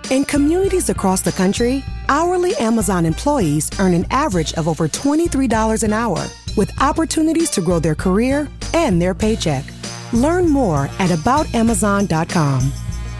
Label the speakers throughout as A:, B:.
A: In communities across the country, hourly Amazon employees earn an average of over $23 an hour, with opportunities to grow their career and their paycheck. Learn more at aboutamazon.com.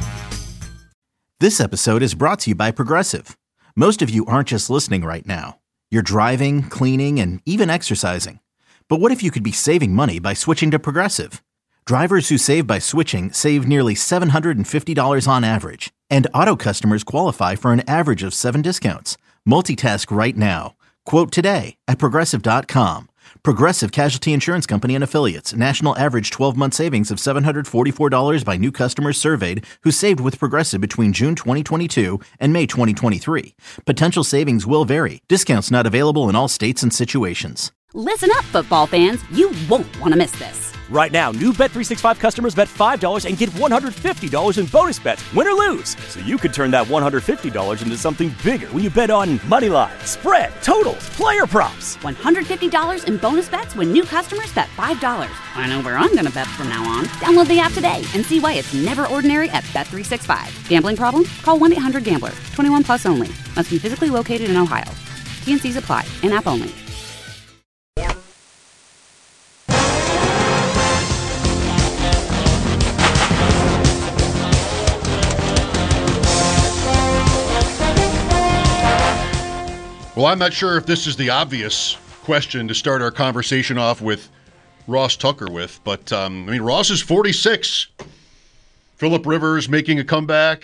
B: This episode is brought to you by Progressive. Most of you aren't just listening right now. You're driving, cleaning, and even exercising. But what if you could be saving money by switching to Progressive? Drivers who save by switching save nearly $750 on average. And auto customers qualify for an average of 7 discounts. Multitask right now. Quote today at Progressive.com. Progressive Casualty Insurance Company and Affiliates. National average 12-month savings of $744 by new customers surveyed who saved with Progressive between June 2022 and May 2023. Potential savings will vary. Discounts not available in all states and situations.
C: Listen up, football fans. You won't want to miss this.
D: Right now, new Bet365 customers bet $5 and get $150 in bonus bets, win or lose. So you could turn that $150 into something bigger when you bet on money line, spread, totals, player props.
C: $150 in bonus bets when new customers bet $5. I know where I'm going to bet from now on. Download the app today and see why it's never ordinary at Bet365. Gambling problem? Call 1-800-GAMBLER. 21 plus only. Must be physically located in Ohio. T&Cs apply. In-app only.
E: Well, I'm not sure if this is the obvious question to start our conversation off with Ross Tucker with, but Ross is 46. Phillip Rivers making a comeback.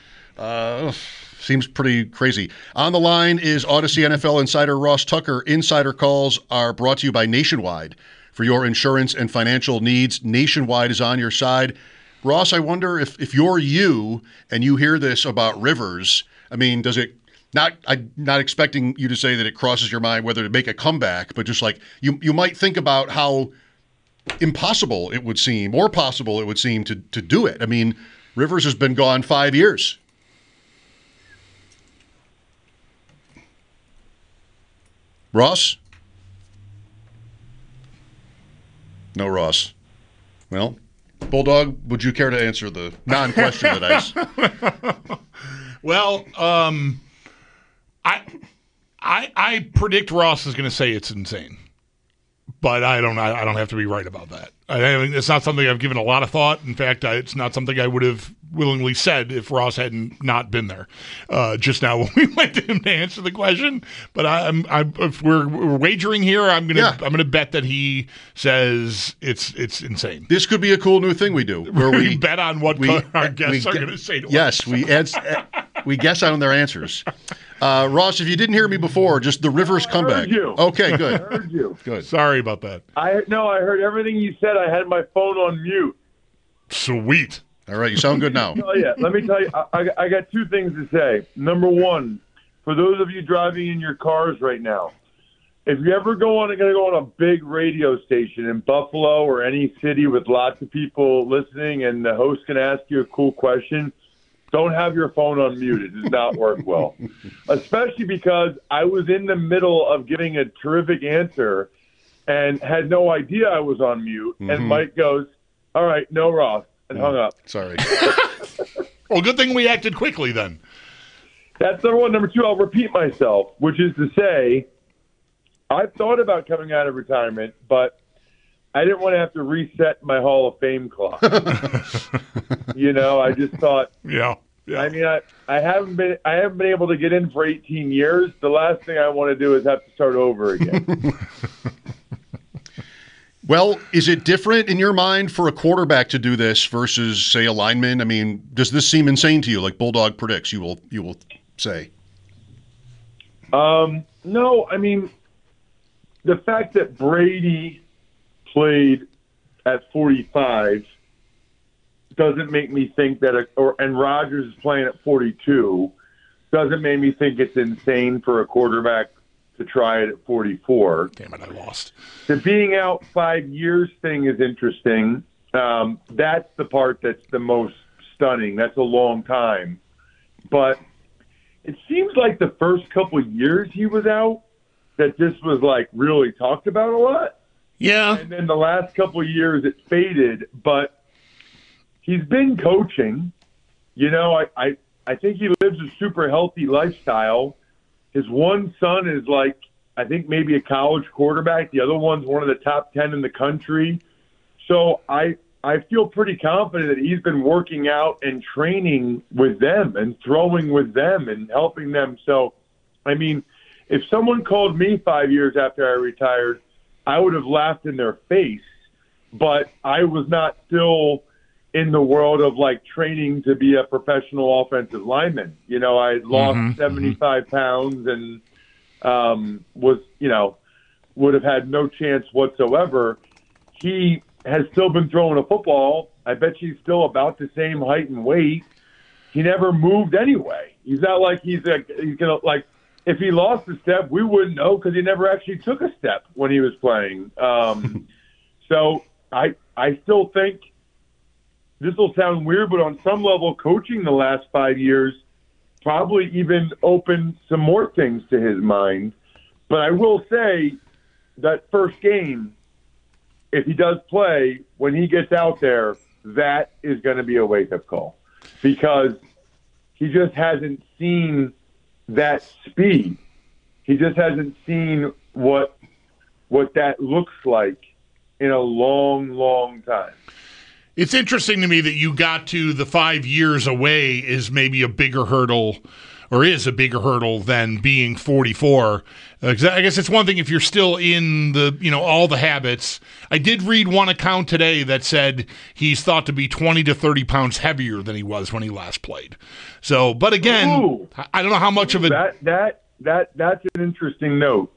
E: Seems pretty crazy. On the line is Odyssey NFL insider Ross Tucker. Insider calls are brought to you by Nationwide. For your insurance and financial needs, Nationwide is on your side. Ross, I wonder if you're you and you hear this about Rivers, does it I'm not expecting you to say that it crosses your mind whether to make a comeback, but just like you might think about how impossible it would seem, or possible it would seem to do it. Rivers has been gone 5 years. Ross? No Ross. Well, Bulldog, would you care to answer the non-question that I asked?
F: Well, I predict Ross is going to say it's insane, but I don't have to be right about that. It's not something I've given a lot of thought. In fact, it's not something I would have willingly said if Ross hadn't not been there just now when we went to him to answer the question. But if we're wagering here, I'm gonna bet that he says it's insane.
E: This could be a cool new thing we do where we
F: bet on what our guests are going to say to us.
E: Yes, we guess on their answers. Ross, if you didn't hear me before, just the Rivers comeback.
G: Heard you.
E: Okay, good.
G: I heard you.
E: Good.
F: Sorry about that.
G: I heard everything you said. I had my phone on mute.
F: Sweet.
E: All right, you sound good now.
G: Let me tell you, I got two things to say. Number one, for those of you driving in your cars right now, if you ever going to go on a big radio station in Buffalo or any city with lots of people listening and the host can ask you a cool question, don't have your phone on mute. It does not work well, especially because I was in the middle of giving a terrific answer and had no idea I was on mute. Mm-hmm. And Mike goes, "All right, no Ross," and hung up.
E: Sorry.
F: Well, good thing we acted quickly then.
G: That's number one. Number two, I'll repeat myself, which is to say, I've thought about coming out of retirement, but I didn't want to have to reset my Hall of Fame clock. I just thought,
F: yeah.
G: I haven't been able to get in for 18 years. The last thing I want to do is have to start over again.
E: Well, is it different in your mind for a quarterback to do this versus, say, a lineman? Does this seem insane to you, like Bulldog predicts you will say?
G: No, the fact that Brady played at 45 doesn't make me think that, and Rodgers is playing at 42, doesn't make me think it's insane for a quarterback to try it at 44.
F: Damn it, I lost.
G: The being out 5 years thing is interesting. That's the part that's the most stunning. That's a long time. But it seems like the first couple of years he was out, that this was like really talked about a lot.
F: Yeah.
G: And then the last couple of years it faded, but he's been coaching. I think he lives a super healthy lifestyle. His one son is like, I think maybe a college quarterback. The other one's one of the top 10 in the country. So I feel pretty confident that he's been working out and training with them and throwing with them and helping them. So, I mean, if someone called me 5 years after I retired, I would have laughed in their face. But I was not still in the world of like training to be a professional offensive lineman. You know, I had lost 75 pounds and was, you know, would have had no chance whatsoever. He has still been throwing a football. I bet he's still about the same height and weight. He never moved anyway. He's not like he's gonna, like, if he lost a step, we wouldn't know because he never actually took a step when he was playing. So I still think, this will sound weird, but on some level, coaching the last 5 years probably even opened some more things to his mind. But I will say that first game, if he does play, when he gets out there, that is going to be a wake-up call because he just hasn't seen that speed. He just hasn't seen what that looks like in a long, long time.
F: It's interesting to me that you got to the 5 years away is maybe a bigger hurdle, or is a bigger hurdle than being 44. I guess it's one thing if you're still in the, you know, all the habits. I did read one account today that said he's thought to be 20 to 30 pounds heavier than he was when he last played. So, but again, I don't know how much of it.
G: That's an interesting note.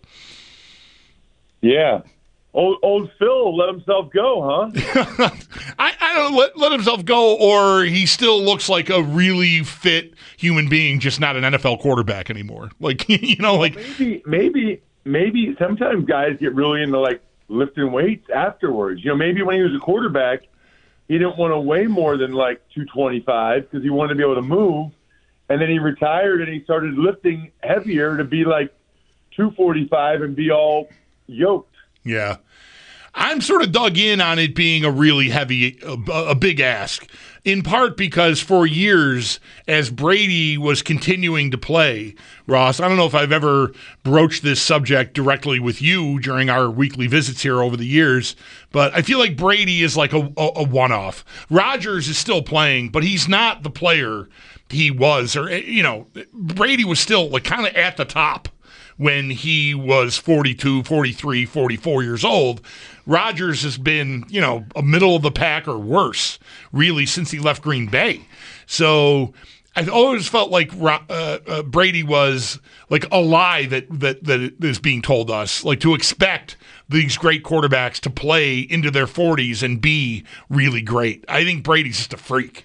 G: Yeah. Old Phil let himself go, huh?
F: I don't know, let himself go, or he still looks like a really fit human being, just not an NFL quarterback anymore. Like, you know, like
G: maybe sometimes guys get really into like lifting weights afterwards. You know, maybe when he was a quarterback, he didn't want to weigh more than like 225 because he wanted to be able to move, and then he retired and he started lifting heavier to be like 245 and be all yoked.
F: Yeah. I'm sort of dug in on it being a really heavy, a big ask, in part because for years, as Brady was continuing to play, Ross, I don't know if I've ever broached this subject directly with you during our weekly visits here over the years, but I feel like Brady is like a one-off. Rodgers is still playing, but he's not the player he was, or, you know, Brady was still like kind of at the top when he was 42, 43, 44 years old. Rodgers has been, you know, a middle of the pack or worse, really, since he left Green Bay. So I've always felt like Brady was like a lie that is being told us, like to expect these great quarterbacks to play into their 40s and be really great. I think Brady's just a freak.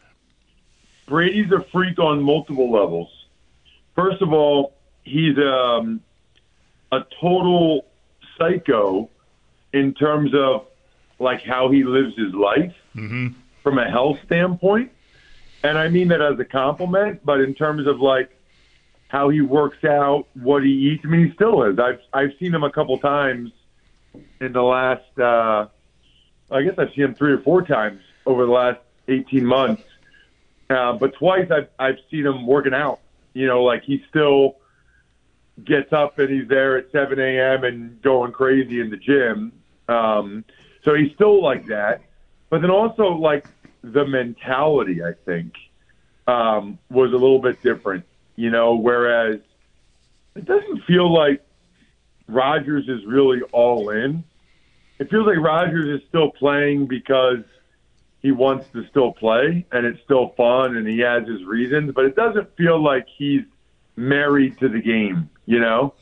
G: Brady's a freak on multiple levels. First of all, he's a total psycho in terms of like how he lives his life from a health standpoint. And I mean that as a compliment, but in terms of like how he works out, what he eats, I mean, he still is. I've seen him a couple times in the last, I guess I've seen him 3 or 4 times over the last 18 months. But twice I've seen him working out, you know, like he still gets up and he's there at 7 a.m. and going crazy in the gym. So he's still like that. But then also, like, the mentality, I think, was a little bit different, you know, whereas it doesn't feel like Rodgers is really all in. It feels like Rodgers is still playing because he wants to still play and it's still fun and he has his reasons, but it doesn't feel like he's married to the game, you know?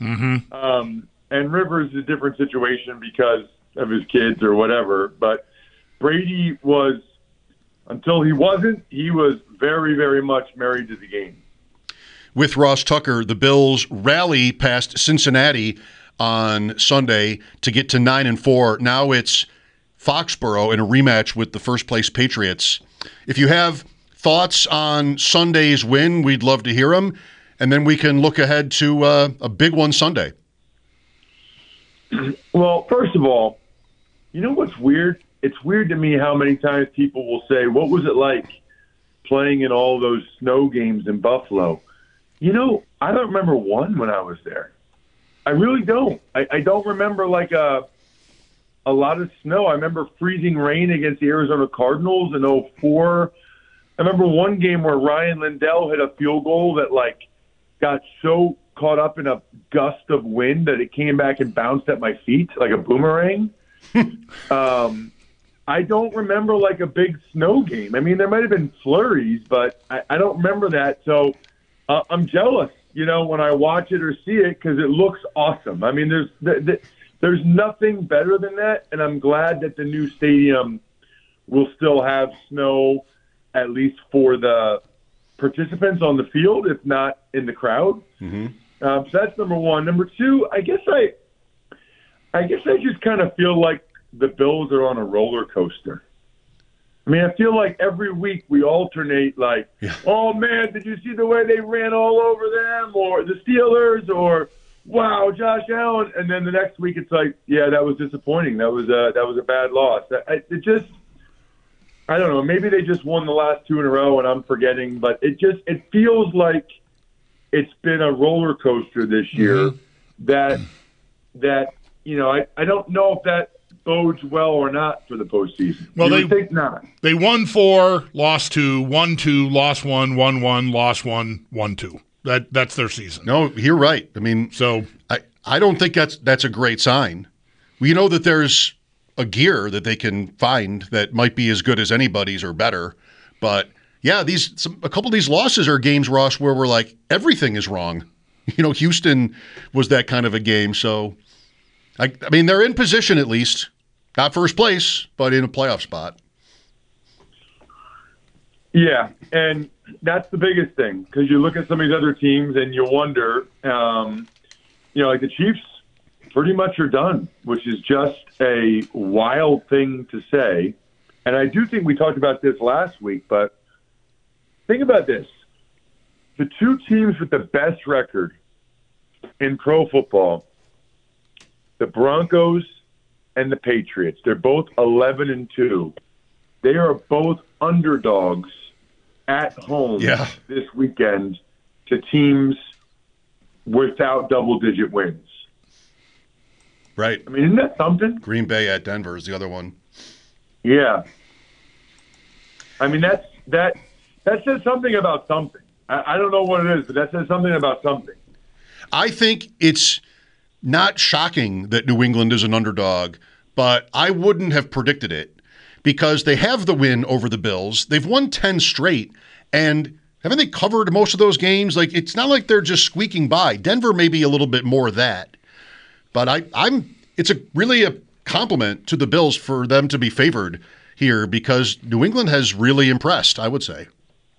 G: And Rivers is a different situation because of his kids or whatever, but Brady was, until he wasn't, he was very, very much married to the game.
E: With Ross Tucker, the Bills rally past Cincinnati on Sunday to get to 9-4. Now it's Foxborough in a rematch with the first-place Patriots. If you have thoughts on Sunday's win, we'd love to hear them, and then we can look ahead to a big one Sunday.
G: Well, first of all, you know what's weird? It's weird to me how many times people will say, what was it like playing in all those snow games in Buffalo. You know, I don't remember one when I was there. I really don't. I don't remember like a lot of snow. I remember freezing rain against the Arizona Cardinals in 2004. I remember one game where Ryan Lindell hit a field goal that like got so caught up in a gust of wind that it came back and bounced at my feet like a boomerang. I don't remember like a big snow game. I mean, there might have been flurries, but I don't remember that. So I'm jealous, you know, when I watch it or see it because it looks awesome. I mean, there's nothing better than that, and I'm glad that the new stadium will still have snow, at least for the participants on the field, if not in the crowd. Mm-hmm. So that's number one. Number two, I guess I just kind of feel like the Bills are on a roller coaster. I mean, I feel like every week we alternate like, oh, man, did you see the way they ran all over them, or the Steelers, or wow, Josh Allen, and then the next week it's like, yeah, that was disappointing. That was a bad loss. I don't know. Maybe they just won the last two in a row and I'm forgetting, but it feels like it's been a roller coaster this year. Mm-hmm. that you know, I don't know if that bodes well or not for the postseason.
F: Well,
G: they think not.
F: They won 4, lost 2, won 2, lost 1, won 1, lost 1, won 2. That's their season.
E: No, you're right. I mean, so I don't think that's a great sign. We know that there's a gear that they can find that might be as good as anybody's or better. But yeah, a couple of these losses are games, Ross, where we're like, everything is wrong. You know, Houston was that kind of a game. So, I mean, they're in position at least. Not first place, but in a playoff spot.
G: Yeah, and that's the biggest thing, because you look at some of these other teams and you wonder, you know, like the Chiefs pretty much are done, which is just a wild thing to say. And I do think we talked about this last week, but think about this. The two teams with the best record in pro football, the Broncos and the Patriots, they're both 11-2. They are both underdogs at home this weekend to teams without double-digit wins.
E: Right.
G: I mean, isn't that something?
E: Green Bay at Denver is the other one.
G: Yeah. I mean, that says something about something. I don't know what it is, but that says something about something.
E: I think it's not shocking that New England is an underdog, but I wouldn't have predicted it because they have the win over the Bills. They've won 10 straight, and haven't they covered most of those games? Like, it's not like they're just squeaking by. Denver may be a little bit more of that. But it's really a compliment to the Bills for them to be favored here because New England has really impressed, I would say.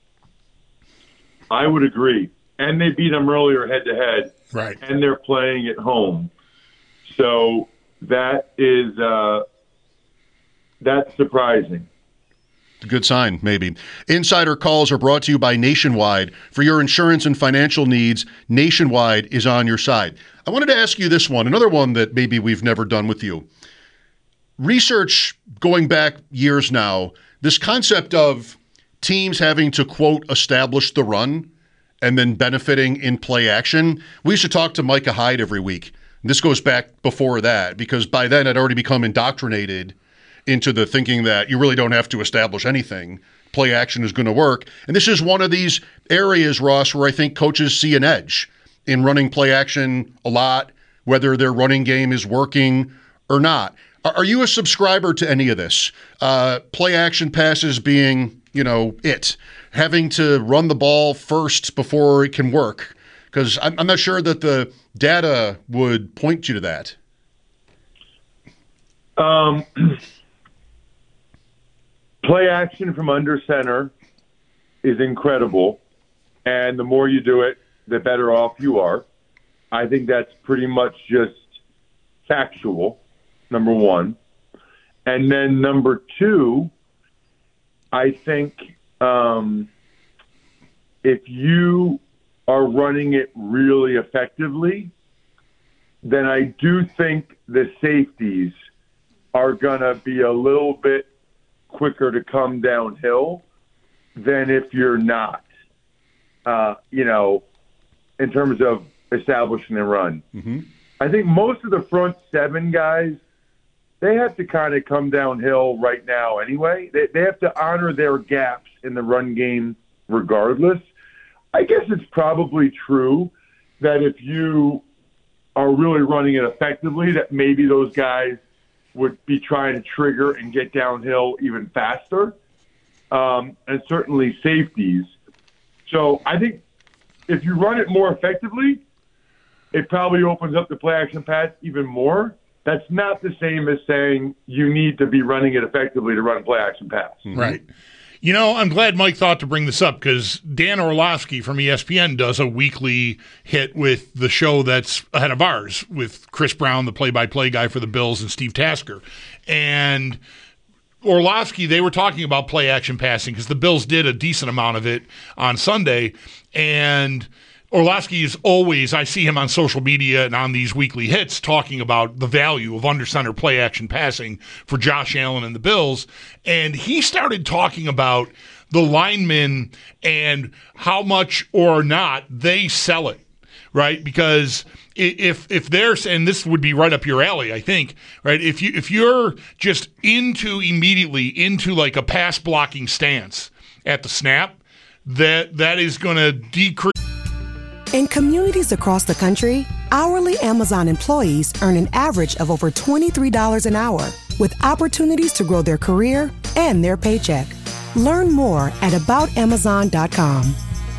G: I would agree. And they beat them earlier head-to-head.
F: Right.
G: And they're playing at home. So that is that's surprising.
E: A good sign, maybe. Insider calls are brought to you by Nationwide. For your insurance and financial needs, Nationwide is on your side. I wanted to ask you this one, another one that maybe we've never done with you. Research going back years now, this concept of teams having to, quote, establish the run and then benefiting in play action. We used to talk to Micah Hyde every week. This goes back before that because by then I'd already become indoctrinated into the thinking that you really don't have to establish anything. Play action is going to work. And this is one of these areas, Ross, where I think coaches see an edge in running play action a lot, whether their running game is working or not. Are you a subscriber to any of this? Play action passes being, having to run the ball first before it can work? Because I'm not sure that the data would point you to that.
G: Play action from under center is incredible, and the more you do it, the better off you are. I think that's pretty much just factual, number one. And then number two, I think if you are running it really effectively, then I do think the safeties are going to be a little bit quicker to come downhill than if you're not, in terms of establishing a run.
E: Mm-hmm.
G: I think most of the front seven guys, they have to kind of come downhill right now anyway. They have to honor their gaps in the run game regardless. I guess it's probably true that if you are really running it effectively, that maybe those guys would be trying to trigger and get downhill even faster, and certainly safeties. So I think if you run it more effectively, it probably opens up the play action pass even more. That's not the same as saying you need to be running it effectively to run play action pass.
F: Mm-hmm. Right. I'm glad Mike thought to bring this up because Dan Orlovsky from ESPN does a weekly hit with the show that's ahead of ours with Chris Brown, the play-by-play guy for the Bills, and Steve Tasker. And Orlovsky, they were talking about play-action passing because the Bills did a decent amount of it on Sunday. And Orlovsky is always, I see him on social media and on these weekly hits talking about the value of under-center play-action passing for Josh Allen and the Bills. And he started talking about the linemen and how much or not they sell it, right? Because if there's, and this would be right up your alley, I think, right? If you're just immediately into like a pass-blocking stance at the snap, that is going to decrease.
A: In communities across the country, hourly Amazon employees earn an average of over $23 an hour, with opportunities to grow their career and their paycheck. Learn more at aboutamazon.com.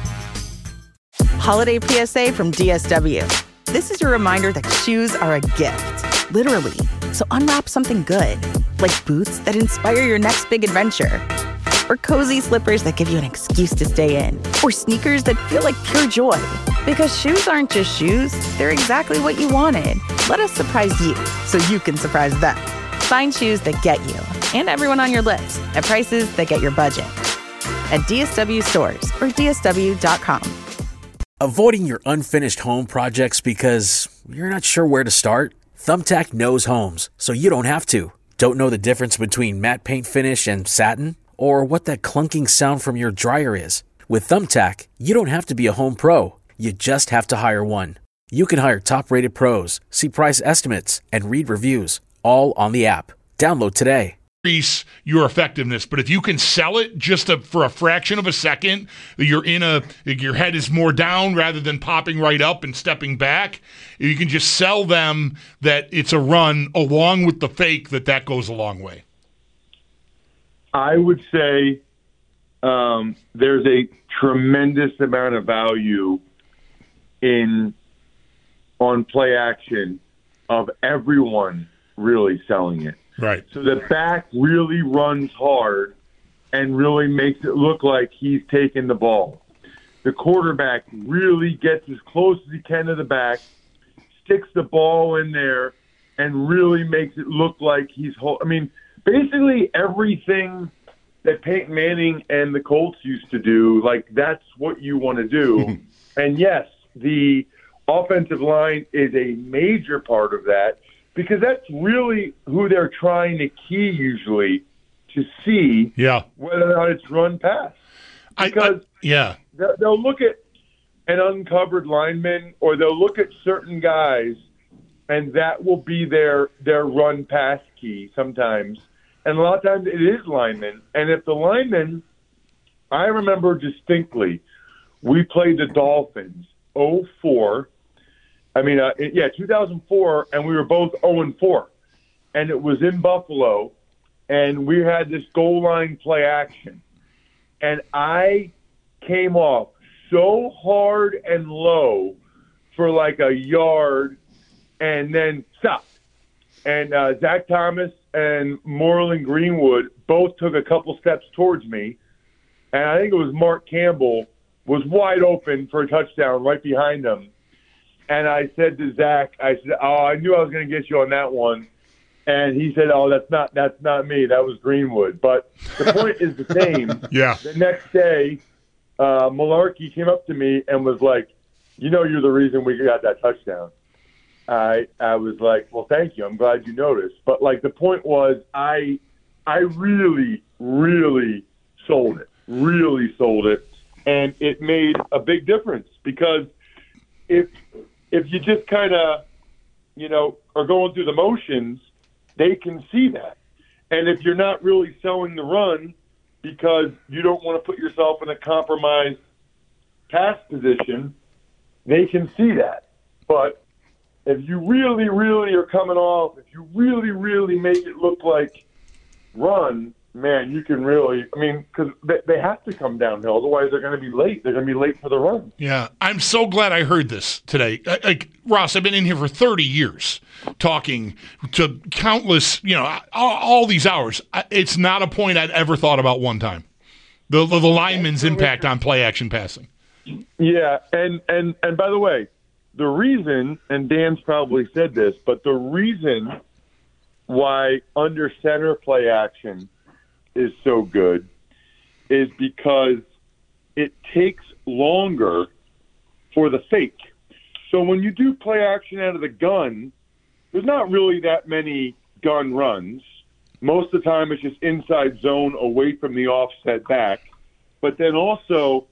H: Holiday PSA from DSW. This is your reminder that shoes are a gift, literally. So unwrap something good, like boots that inspire your next big adventure, or cozy slippers that give you an excuse to stay in, or sneakers that feel like pure joy. Because shoes aren't just shoes, they're exactly what you wanted. Let us surprise you so you can surprise them. Find shoes that get you and everyone on your list at prices that get your budget. At DSW stores or DSW.com.
I: Avoiding your unfinished home projects because you're not sure where to start? Thumbtack knows homes, so you don't have to. Don't know the difference between matte paint finish and satin? Or what that clunking sound from your dryer is? With Thumbtack, you don't have to be a home pro. You just have to hire one. You can hire top-rated pros, see price estimates, and read reviews, all on the app. Download today.
F: Increase your effectiveness, but if you can sell it just for a fraction of a second, your head is more down rather than popping right up and stepping back. You can just sell them that it's a run along with the fake that goes a long way.
G: I would say there's a tremendous amount of value on play action of everyone really selling it.
F: Right.
G: So the back really runs hard and really makes it look like he's taking the ball. The quarterback really gets as close as he can to the back, sticks the ball in there, and really makes it look like he's basically everything that Peyton Manning and the Colts used to do, like that's what you want to do. And yes, the offensive line is a major part of that because that's really who they're trying to key usually to see whether or not it's run pass. Because they'll look at an uncovered lineman or they'll look at certain guys and that will be their run pass key sometimes. And a lot of times it is linemen. And if the linemen, I remember distinctly, we played the Dolphins 2004, and we were both 0-4. And it was in Buffalo, and we had this goal line play action. And I came off so hard and low for like a yard and then stopped. And Zach Thomas and Moreland Greenwood both took a couple steps towards me. And I think it was Mark Campbell was wide open for a touchdown right behind him. And I said to Zach, I knew I was going to get you on that one. And he said, that's not me. That was Greenwood. But the point is the same.
F: Yeah.
G: The next day, Malarkey came up to me and was like, you're the reason we got that touchdown. I was like, well, thank you. I'm glad you noticed. But, the point was I really, really sold it. really sold it, and it made a big difference because if you just kind of, are going through the motions, they can see that. And if you're not really selling the run because you don't want to put yourself in a compromised pass position, they can see that. But if you really, really are coming off, if you really, really make it look like run, man, you can really, because they have to come downhill. Otherwise, they're going to be late. They're going to be late for the run.
F: Yeah, I'm so glad I heard this today. Ross, I've been in here for 30 years talking to countless, all these hours. It's not a point I'd ever thought about one time. The lineman's impact on play-action passing.
G: Yeah, and by the way, the reason, and Dan's probably said this, but the reason why under center play action is so good is because it takes longer for the fake. So when you do play action out of the gun, there's not really that many gun runs. Most of the time it's just inside zone away from the offset back. But then also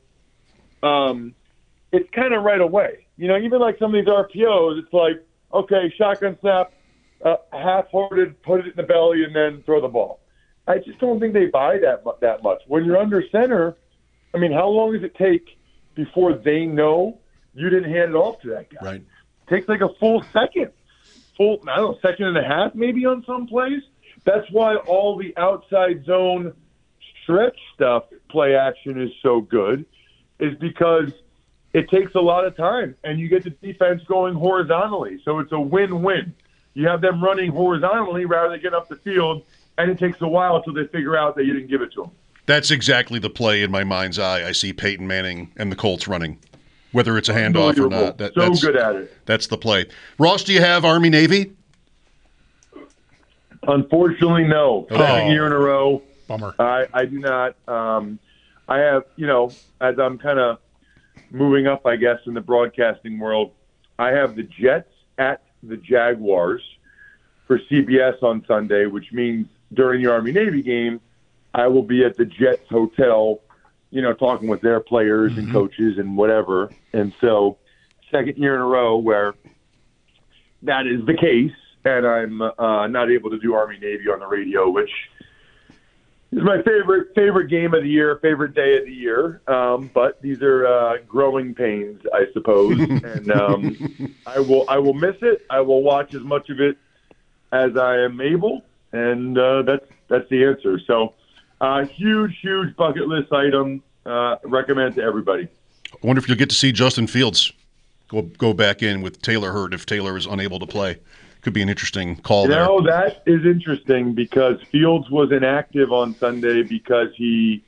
G: it's kind of right away. Even like some of these RPOs, it's like, okay, shotgun snap, half-hearted, put it in the belly, and then throw the ball. I just don't think they buy that much. When you're under center, how long does it take before they know you didn't hand it off to that guy?
E: Right.
G: It takes like a full second. Second and a half maybe on some plays. That's why all the outside zone stretch stuff, play action is so good, is because it takes a lot of time, and you get the defense going horizontally. So it's a win-win. You have them running horizontally rather than getting up the field, and it takes a while until they figure out that you didn't give it to them.
E: That's exactly the play in my mind's eye. I see Peyton Manning and the Colts running, whether it's a handoff or not.
G: That's good at it.
E: That's the play. Ross, do you have Army-Navy?
G: Unfortunately, no. Second year in a row.
F: Bummer.
G: I do not. I have, as I'm kind of moving up, I guess, in the broadcasting world, I have the Jets at the Jaguars for CBS on Sunday, which means during the Army-Navy game, I will be at the Jets hotel, talking with their players and coaches and whatever. And so second year in a row where that is the case, and I'm not able to do Army-Navy on the radio, which is my favorite game of the year, favorite day of the year. But these are growing pains, I suppose. And I will miss it. I will watch as much of it as I am able, and that's the answer. So huge bucket list item. Recommend to everybody.
E: I wonder if you'll get to see Justin Fields go back in with Taylor Hurt if Taylor is unable to play. Could be an interesting call there.
G: That is interesting because Fields was inactive on Sunday because he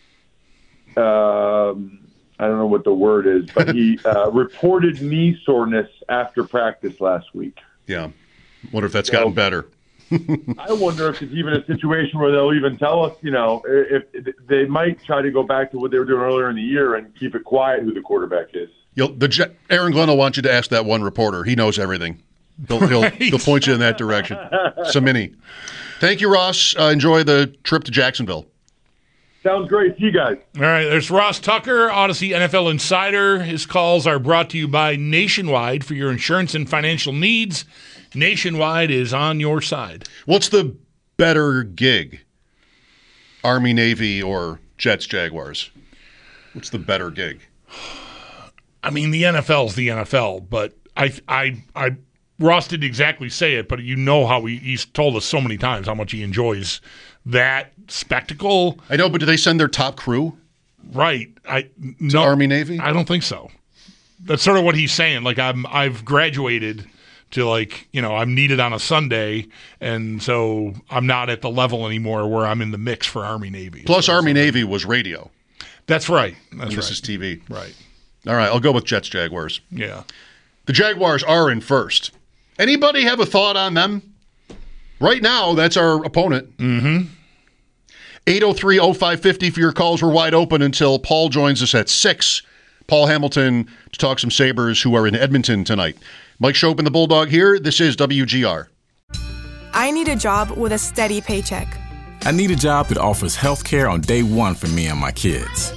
G: I don't know what the word is, but he reported knee soreness after practice last week.
E: Yeah. Wonder if that's gotten better.
G: I wonder if it's even a situation where they'll even tell us, if they might try to go back to what they were doing earlier in the year and keep it quiet who the quarterback is.
E: Aaron Glenn will want you to ask that one reporter. He knows everything. He'll point you in that direction. Samini. Thank you, Ross. Enjoy the trip to Jacksonville.
G: Sounds great. See you guys.
F: All right, there's Ross Tucker, Odyssey NFL Insider. His calls are brought to you by Nationwide for your insurance and financial needs. Nationwide is on your side.
E: What's the better gig? Army, Navy, or Jets, Jaguars? What's the better gig?
F: The NFL's the NFL, but I Ross didn't exactly say it, but how he's told us so many times how much he enjoys that spectacle.
E: I know, but do they send their top crew?
F: Right.
E: To Army, Navy?
F: I don't think so. That's sort of what he's saying. Like I've graduated to I'm needed on a Sunday, and so I'm not at the level anymore where I'm in the mix for Army, Navy.
E: Plus Army, Navy was radio.
F: That's right.
E: This is TV.
F: Right.
E: All right, I'll go with Jets, Jaguars.
F: Yeah.
E: The Jaguars are in first. Anybody have a thought on them? Right now, that's our opponent. 803-0550 for your calls. We're wide open until Paul joins us at 6. Paul Hamilton to talk some Sabres who are in Edmonton tonight. Mike Schopen, the Bulldog here. This is WGR.
J: I need a job with a steady paycheck. I need a job that offers health care on day one for me and my kids.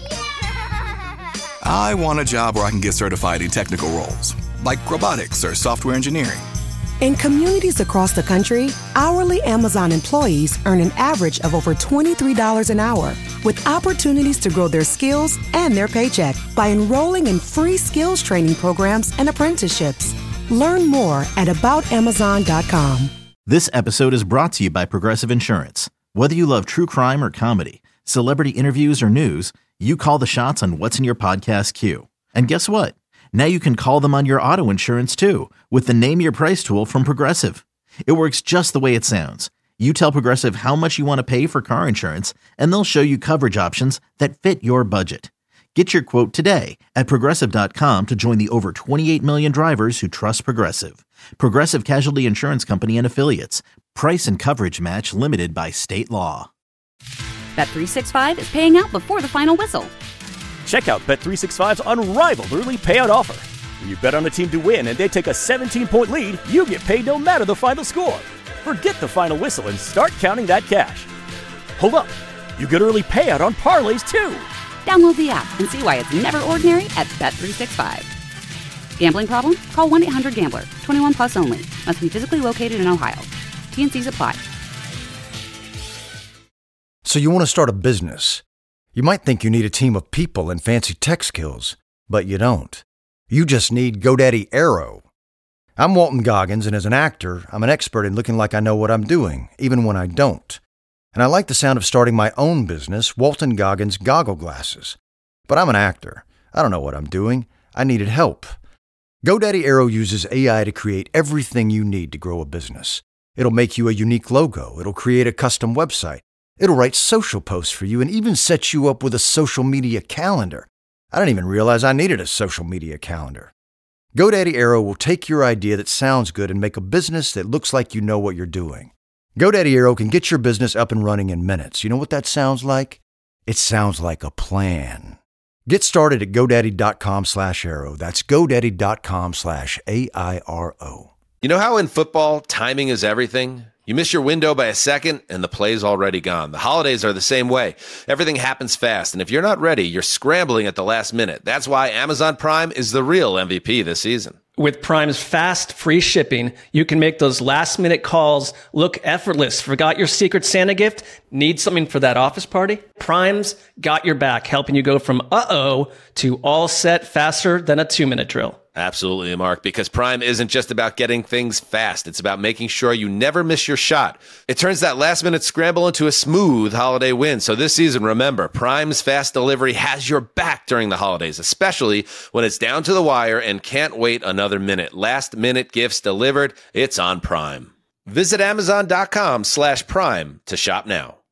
K: I want a job where I can get certified in technical roles, like robotics or software engineering.
A: In communities across the country, hourly Amazon employees earn an average of over $23 an hour, with opportunities to grow their skills and their paycheck by enrolling in free skills training programs and apprenticeships. Learn more at aboutamazon.com.
B: This episode is brought to you by Progressive Insurance. Whether you love true crime or comedy, celebrity interviews or news, you call the shots on what's in your podcast queue. And guess what? Now you can call them on your auto insurance too with the Name Your Price tool from Progressive. It works just the way it sounds. You tell Progressive how much you want to pay for car insurance, and they'll show you coverage options that fit your budget. Get your quote today at Progressive.com to join the over 28 million drivers who trust Progressive. Progressive Casualty Insurance Company and Affiliates. Price and coverage match limited by state law.
C: Bet365 is paying out before the final whistle.
D: Check out Bet365's unrivaled early payout offer. When you bet on a team to win and they take a 17-point lead, you get paid no matter the final score. Forget the final whistle and start counting that cash. Hold up. You get early payout on parlays too.
C: Download the app and see why it's never ordinary at Bet365. Gambling problem? Call 1-800-GAMBLER. 21 plus only. Must be physically located in Ohio. T&Cs apply.
L: So you want to start a business. You might think you need a team of people and fancy tech skills, but you don't. You just need GoDaddy Aero. I'm Walton Goggins, and as an actor, I'm an expert in looking like I know what I'm doing, even when I don't. And I like the sound of starting my own business, Walton Goggins Goggle Glasses. But I'm an actor. I don't know what I'm doing. I needed help. GoDaddy Aero uses AI to create everything you need to grow a business. It'll make you a unique logo. It'll create a custom website. It'll write social posts for you and even set you up with a social media calendar. I didn't even realize I needed a social media calendar. GoDaddy Aero will take your idea that sounds good and make a business that looks like you know what you're doing. GoDaddy Aero can get your business up and running in minutes. You know what that sounds like? It sounds like a plan. Get started at GoDaddy.com/Aero. That's GoDaddy.com/AIRO.
M: You know how in football, timing is everything? You miss your window by a second, and the play's already gone. The holidays are the same way. Everything happens fast, and if you're not ready, you're scrambling at the last minute. That's why Amazon Prime is the real MVP this season.
N: With Prime's fast, free shipping, you can make those last-minute calls look effortless. Forgot your Secret Santa gift? Need something for that office party? Prime's got your back, helping you go from uh-oh to all set faster than a 2-minute drill.
M: Absolutely, Mark, because Prime isn't just about getting things fast. It's about making sure you never miss your shot. It turns that last-minute scramble into a smooth holiday win. So this season, remember, Prime's fast delivery has your back during the holidays, especially when it's down to the wire and can't wait another minute. Last-minute gifts delivered. It's on Prime. Visit Amazon.com/Prime to shop now.